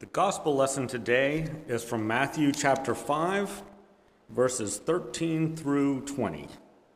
The gospel lesson today is from Matthew chapter 5, verses 13 through 20.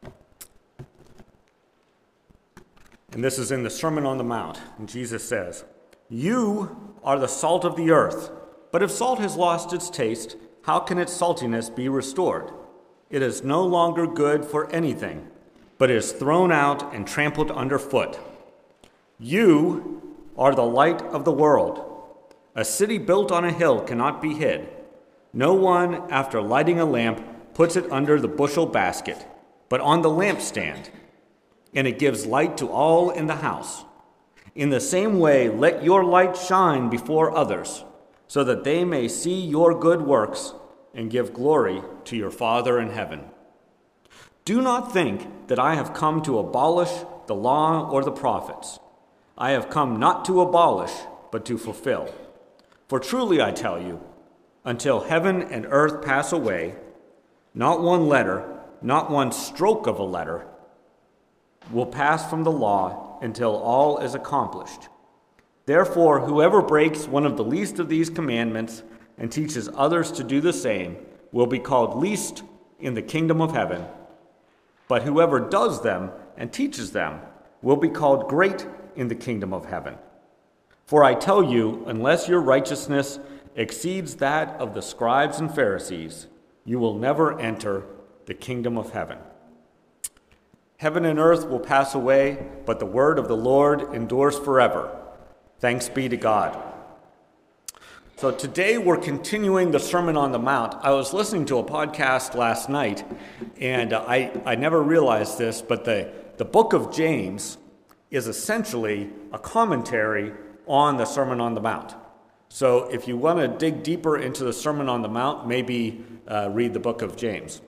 And this is in the Sermon on the Mount. And Jesus says, "You are the salt of the earth, but if salt has lost its taste, how can its saltiness be restored? It is no longer good for anything, but is thrown out and trampled underfoot. You are the light of the world. A city built on a hill cannot be hid. No one, after lighting a lamp, puts it under the bushel basket, but on the lampstand, and it gives light to all in the house. In the same way, let your light shine before others, so that they may see your good works and give glory to your Father in heaven. Do not think that I have come to abolish the law or the prophets. I have come not to abolish, but to fulfill. For truly I tell you, until heaven and earth pass away, not one letter, not one stroke of a letter, will pass from the law until all is accomplished. Therefore, whoever breaks one of the least of these commandments and teaches others to do the same will be called least in the kingdom of heaven. But whoever does them and teaches them will be called great in the kingdom of heaven. For I tell you, unless your righteousness exceeds that of the scribes and Pharisees, you will never enter the kingdom of heaven. Heaven and earth will pass away, but the word of the Lord endures forever. Thanks be to God." So today we're continuing the Sermon on the Mount. I was listening to a podcast last night, and I never realized this, but the book of James is essentially a commentary on the Sermon on the Mount. So if you want to dig deeper into the Sermon on the Mount, maybe read the book of James.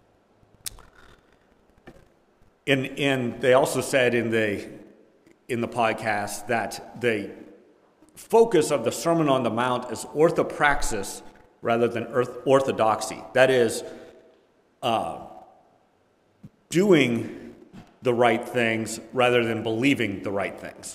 And they also said in the podcast that the focus of the Sermon on the Mount is orthopraxis rather than orthodoxy. That is, doing the right things rather than believing the right things.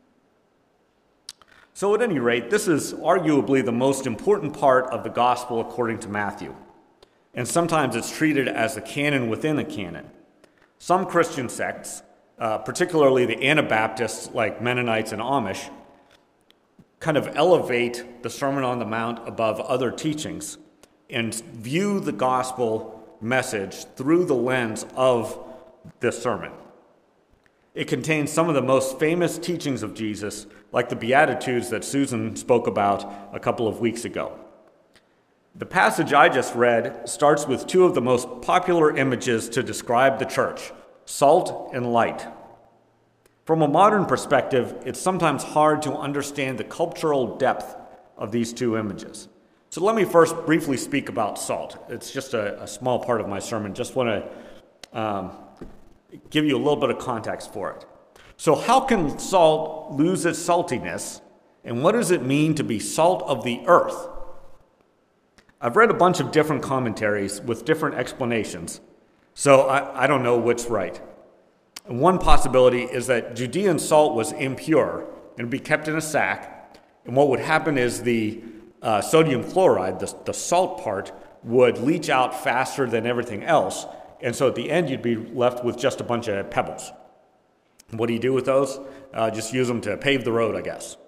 So at any rate, this is arguably the most important part of the gospel according to Matthew. And sometimes it's treated as a canon within a canon. Some Christian sects, particularly the Anabaptists like Mennonites and Amish, kind of elevate the Sermon on the Mount above other teachings and view the gospel message through the lens of this sermon. It contains some of the most famous teachings of Jesus, like the Beatitudes that Susan spoke about a couple of weeks ago. The passage I just read starts with two of the most popular images to describe the church, salt and light. From a modern perspective, it's sometimes hard to understand the cultural depth of these two images. So let me first briefly speak about salt. It's just a small part of my sermon. Just want to give you a little bit of context for it. So how can salt lose its saltiness, and what does it mean to be salt of the earth? I've read a bunch of different commentaries with different explanations, so I don't know which's right. And one possibility is that Judean salt was impure and would be kept in a sack, and what would happen is the sodium chloride, the salt part, would leach out faster than everything else, and so at the end you'd be left with just a bunch of pebbles. What do you do with those? Just use them to pave the road, I guess.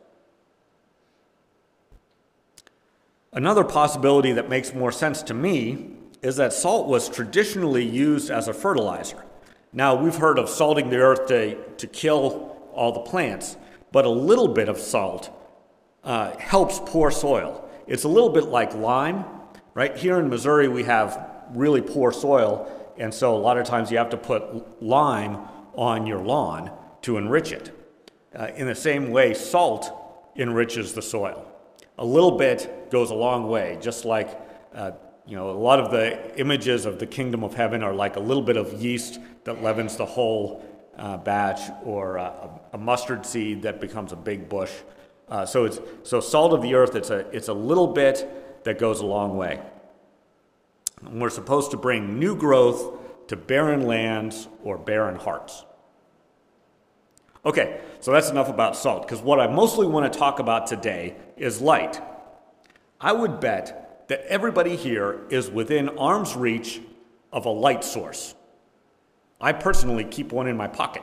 Another possibility that makes more sense to me is that salt was traditionally used as a fertilizer. Now, we've heard of salting the earth to kill all the plants, but a little bit of salt helps poor soil. It's a little bit like lime, right? Here in Missouri, we have really poor soil, and so a lot of times you have to put lime on your lawn to enrich it. In the same way, salt enriches the soil. A little bit goes a long way, just like a lot of the images of the kingdom of heaven are like a little bit of yeast that leavens the whole batch, or a mustard seed that becomes a big bush. So salt of the earth, it's a little bit that goes a long way. And we're supposed to bring new growth to barren lands or barren hearts. Okay, so that's enough about salt, because what I mostly want to talk about today is light. I would bet that everybody here is within arm's reach of a light source. I personally keep one in my pocket.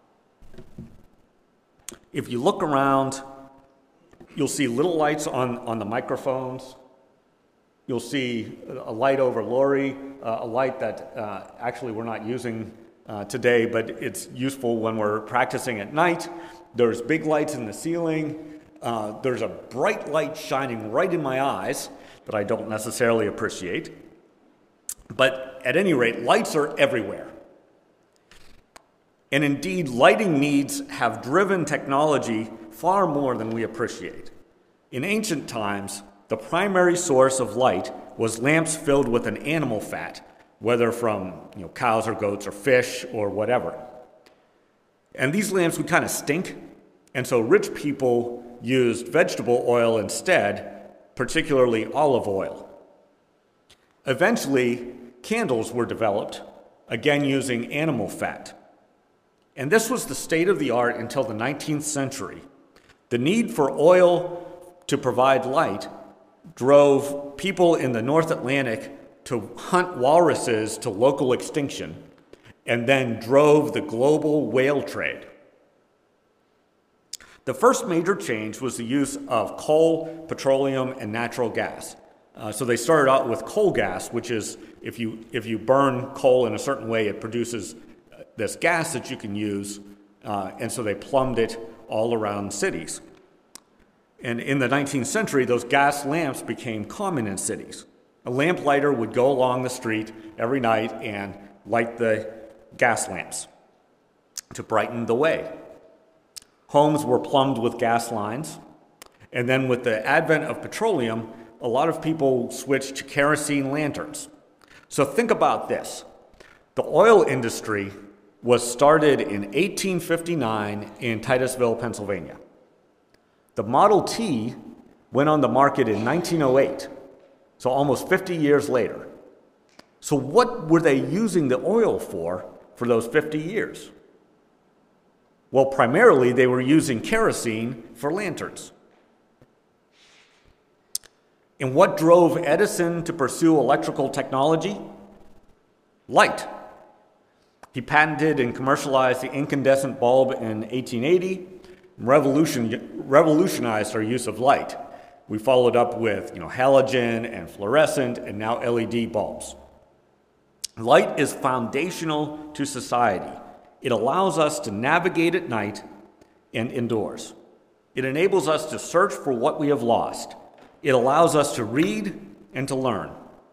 If you look around, you'll see little lights on the microphones. You'll see a light over Lori, a light that actually we're not using today, but it's useful when we're practicing at night. There's big lights in the ceiling. There's a bright light shining right in my eyes that I don't necessarily appreciate. But at any rate, lights are everywhere. And indeed, lighting needs have driven technology far more than we appreciate. In ancient times, the primary source of light was lamps filled with an animal fat, whether from cows or goats or fish or whatever. And these lamps would kind of stink, and so rich people used vegetable oil instead, particularly olive oil. Eventually, candles were developed, again using animal fat. And this was the state of the art until the 19th century. The need for oil to provide light drove people in the North Atlantic to hunt walruses to local extinction, and then drove the global whale trade. The first major change was the use of coal, petroleum, and natural gas. So they started out with coal gas, which is if you burn coal in a certain way, it produces this gas that you can use, and so they plumbed it all around cities. And in the 19th century, those gas lamps became common in cities. A lamplighter would go along the street every night and light the gas lamps to brighten the way. Homes were plumbed with gas lines, and then with the advent of petroleum, a lot of people switched to kerosene lanterns. So think about this. The oil industry was started in 1859 in Titusville, Pennsylvania. The Model T went on the market in 1908, so almost 50 years later. So what were they using the oil for those 50 years? Well, primarily they were using kerosene for lanterns. And what drove Edison to pursue electrical technology? Light. He patented and commercialized the incandescent bulb in 1880, revolutionized our use of light. We followed up with halogen and fluorescent and now LED bulbs. Light is foundational to society. It allows us to navigate at night and indoors. It enables us to search for what we have lost. It allows us to read and to learn.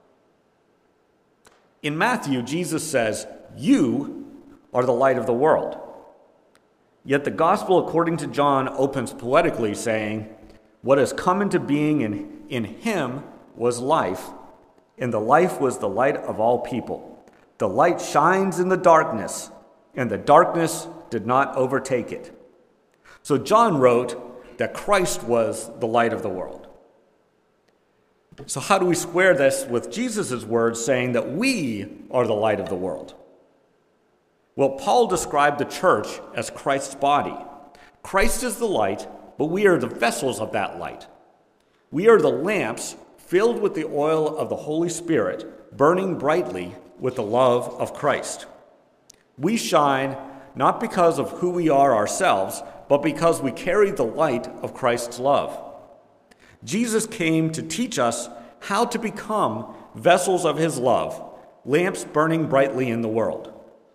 In Matthew, Jesus says, "You are the light of the world." Yet the gospel according to John opens poetically saying, "What has come into being in him was life, and the life was the light of all people. The light shines in the darkness, and the darkness did not overtake it." So John wrote that Christ was the light of the world. So how do we square this with Jesus' words saying that we are the light of the world? Well, Paul described the church as Christ's body. Christ is the light, but we are the vessels of that light. We are the lamps filled with the oil of the Holy Spirit, burning brightly with the love of Christ. We shine not because of who we are ourselves, but because we carry the light of Christ's love. Jesus came to teach us how to become vessels of his love, lamps burning brightly in the world.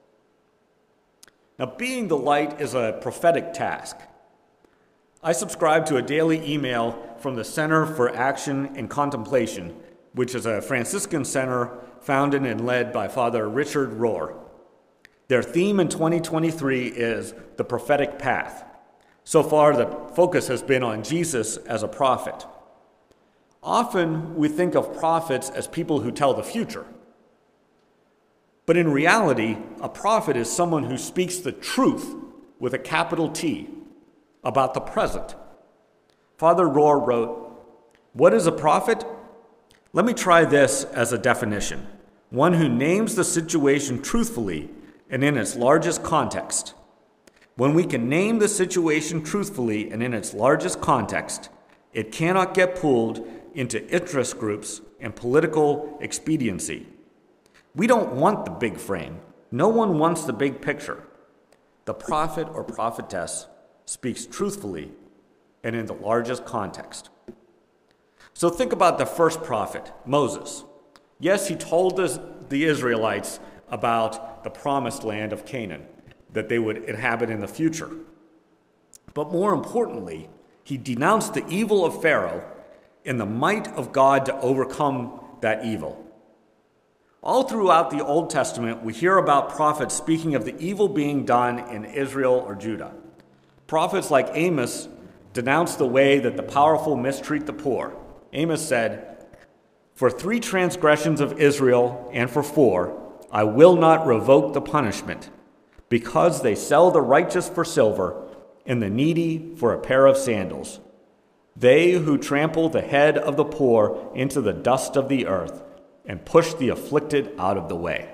Now, being the light is a prophetic task. I subscribe to a daily email from the Center for Action and Contemplation, which is a Franciscan center founded and led by Father Richard Rohr. Their theme in 2023 is the prophetic path. So far, the focus has been on Jesus as a prophet. Often, we think of prophets as people who tell the future. But in reality, a prophet is someone who speaks the truth with a capital T about the present. Father Rohr wrote, "What is a prophet? Let me try this as a definition. One who names the situation truthfully and in its largest context. When we can name the situation truthfully and in its largest context, it cannot get pulled into interest groups and political expediency. We don't want the big frame. No one wants the big picture. The prophet or prophetess speaks truthfully and in the largest context. So think about the first prophet, Moses. Yes, he told the Israelites about the promised land of Canaan that they would inhabit in the future. But more importantly, he denounced the evil of Pharaoh and the might of God to overcome that evil. All throughout the Old Testament, we hear about prophets speaking of the evil being done in Israel or Judah. Prophets like Amos denounced the way that the powerful mistreat the poor. Amos said, "For 3 transgressions of Israel and for 4, I will not revoke the punishment, because they sell the righteous for silver and the needy for a pair of sandals. They who trample the head of the poor into the dust of the earth and push the afflicted out of the way."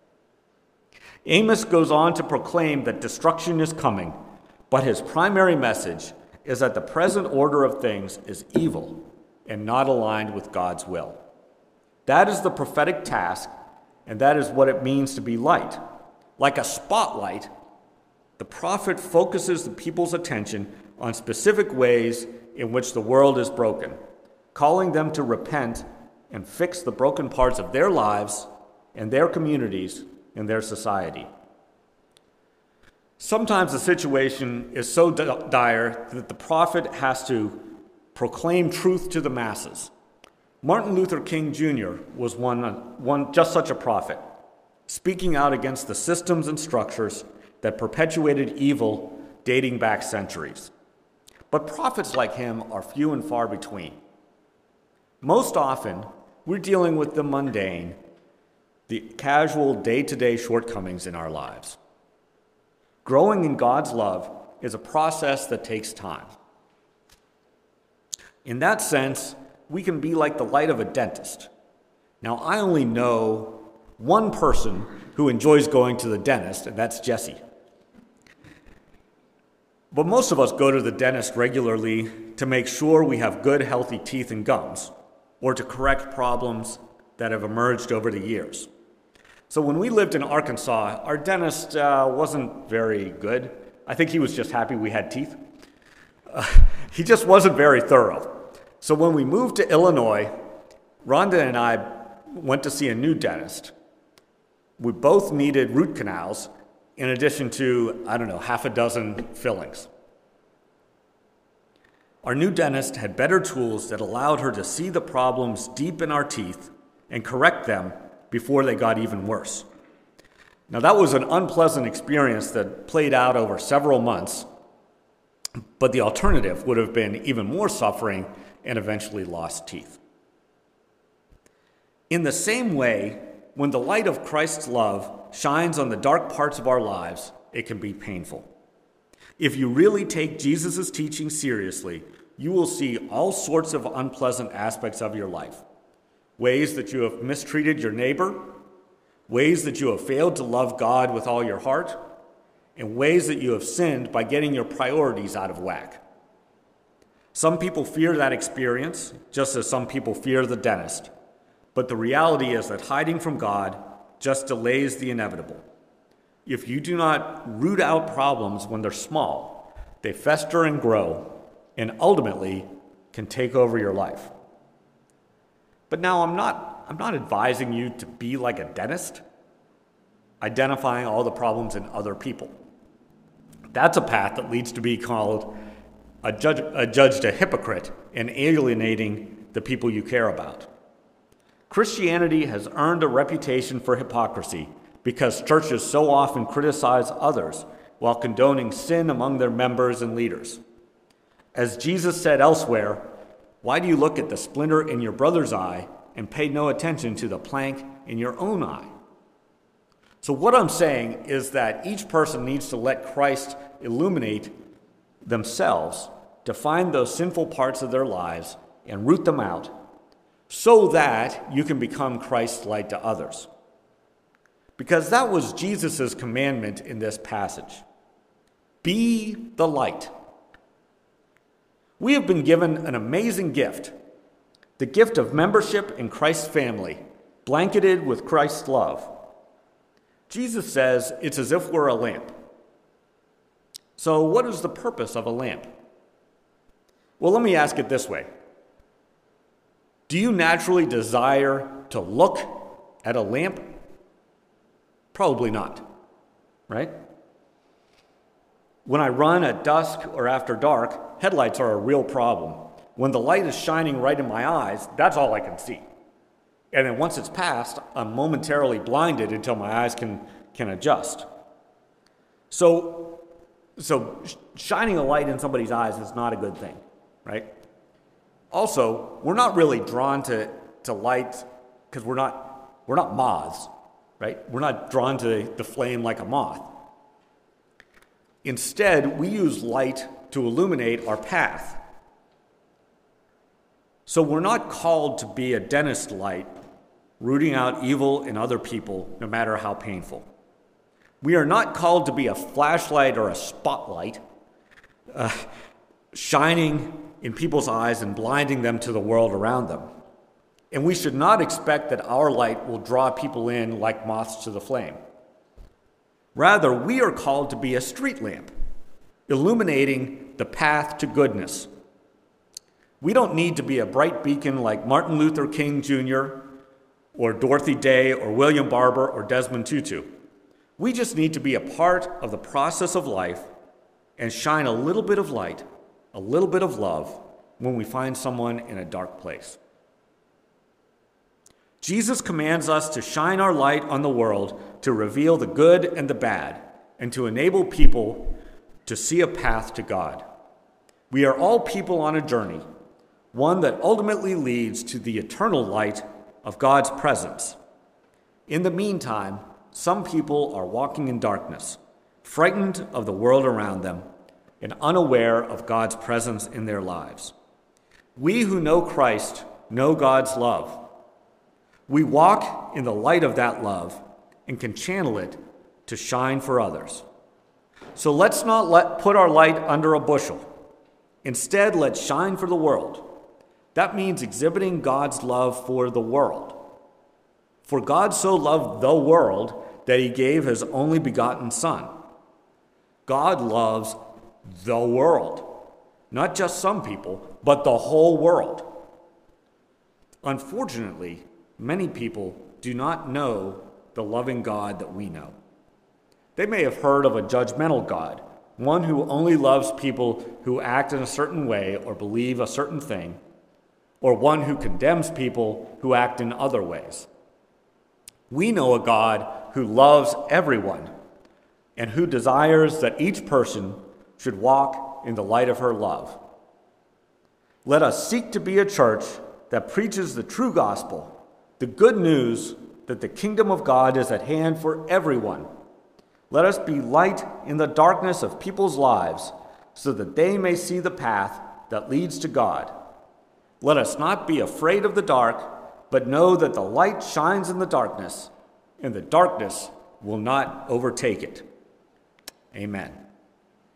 Amos goes on to proclaim that destruction is coming, but his primary message is that the present order of things is evil and not aligned with God's will. That is the prophetic task, and that is what it means to be light. Like a spotlight, the prophet focuses the people's attention on specific ways in which the world is broken, calling them to repent and fix the broken parts of their lives and their communities and their society. Sometimes the situation is so dire that the prophet has to proclaim truth to the masses. Martin Luther King Jr. was one just such a prophet, speaking out against the systems and structures that perpetuated evil dating back centuries. But prophets like him are few and far between. Most often, we're dealing with the mundane, the casual day-to-day shortcomings in our lives. Growing in God's love is a process that takes time. In that sense, we can be like the light of a dentist. Now, I only know one person who enjoys going to the dentist, and that's Jesse. But most of us go to the dentist regularly to make sure we have good, healthy teeth and gums, or to correct problems that have emerged over the years. So when we lived in Arkansas, our dentist wasn't very good. I think he was just happy we had teeth. He just wasn't very thorough. So when we moved to Illinois, Rhonda and I went to see a new dentist. We both needed root canals in addition to, half a dozen fillings. Our new dentist had better tools that allowed her to see the problems deep in our teeth and correct them before they got even worse. Now, that was an unpleasant experience that played out over several months, but the alternative would have been even more suffering and eventually lost teeth. In the same way, when the light of Christ's love shines on the dark parts of our lives, it can be painful. If you really take Jesus' teaching seriously, you will see all sorts of unpleasant aspects of your life. Ways that you have mistreated your neighbor, ways that you have failed to love God with all your heart, and ways that you have sinned by getting your priorities out of whack. Some people fear that experience, just as some people fear the dentist. But the reality is that hiding from God just delays the inevitable. If you do not root out problems when they're small, they fester and grow, and ultimately can take over your life. But now I'm not advising you to be like a dentist, identifying all the problems in other people. That's a path that leads to be called adjudged a hypocrite and alienating the people you care about. Christianity has earned a reputation for hypocrisy because churches so often criticize others while condoning sin among their members and leaders. As Jesus said elsewhere, "Why do you look at the splinter in your brother's eye and pay no attention to the plank in your own eye?" So what I'm saying is that each person needs to let Christ illuminate themselves to find those sinful parts of their lives and root them out so that you can become Christ's light to others. Because that was Jesus' commandment in this passage. Be the light. We have been given an amazing gift. the gift of membership in Christ's family, blanketed with Christ's love. Jesus says it's as if we're a lamp. So what is the purpose of a lamp? Well, let me ask it this way. Do you naturally desire to look at a lamp? Probably not, right? When I run at dusk or after dark, headlights are a real problem. When the light is shining right in my eyes, that's all I can see. And then once it's passed, I'm momentarily blinded until my eyes can adjust. So shining a light in somebody's eyes is not a good thing, right? Also, we're not really drawn to lights because we're not moths, right? We're not drawn to the flame like a moth. Instead, we use light to illuminate our path. So we're not called to be a dentist light, rooting out evil in other people, no matter how painful. We are not called to be a flashlight or a spotlight, shining in people's eyes and blinding them to the world around them. And we should not expect that our light will draw people in like moths to the flame. Rather, we are called to be a street lamp, illuminating the path to goodness. We don't need to be a bright beacon like Martin Luther King Jr., or Dorothy Day, or William Barber, or Desmond Tutu. We just need to be a part of the process of life and shine a little bit of light, a little bit of love when we find someone in a dark place. Jesus commands us to shine our light on the world to reveal the good and the bad and to enable people to see a path to God. We are all people on a journey, one that ultimately leads to the eternal light of God's presence. In the meantime, some people are walking in darkness, frightened of the world around them, and unaware of God's presence in their lives. We who know Christ know God's love. We walk in the light of that love and can channel it to shine for others. So let's not put our light under a bushel. Instead, let's shine for the world. That means exhibiting God's love for the world. For God so loved the world that he gave his only begotten Son. God loves the world, not just some people, but the whole world. Unfortunately, many people do not know the loving God that we know. They may have heard of a judgmental God, one who only loves people who act in a certain way or believe a certain thing, or one who condemns people who act in other ways. We know a God who loves everyone and who desires that each person should walk in the light of her love. Let us seek to be a church that preaches the true gospel, the good news that the kingdom of God is at hand for everyone. Let us be light in the darkness of people's lives so that they may see the path that leads to God. Let us not be afraid of the dark, but know that the light shines in the darkness, and the darkness will not overtake it. Amen.